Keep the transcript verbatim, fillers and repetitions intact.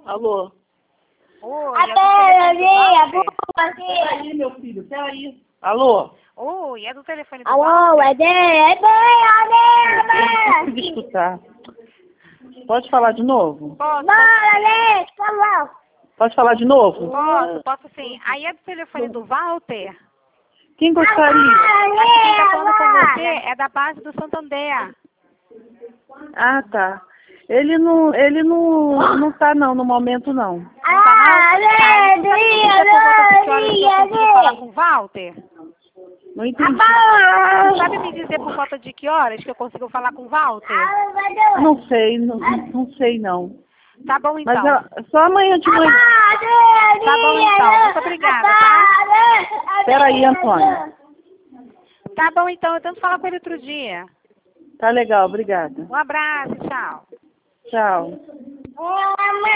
Alô? Oi, é do telefone do Walter? Peraí, meu filho, peraí. Alô? Oi, é do telefone do Alô, Walter? é dele, é dele, Eu não consegui escutar. Pode falar de novo? Posso, Bora, Alex, falou. Pode falar de novo? posso, posso sim. Aí é do telefone do Walter? Quem gostaria? Quem tá falando com você é da base do Santander. Ah, tá. Ele não, ele não, não tá não, no momento não. Tá, Ah, não? Tá, então sabe me dizer por volta de que horas que eu consigo falar com o Walter? Não entendi. Sabe me dizer por volta de que horas que eu consigo falar com o Walter? Não sei, não, não sei não. Tá bom então. Mas ela- só amanhã de manhã. Tá bom então. Muito obrigada, tá? Peraí, Antônio. Tá bom então. Eu tento falar com ele outro dia. Tá legal, obrigada. Um abraço, tchau. Tchau. Mamãe.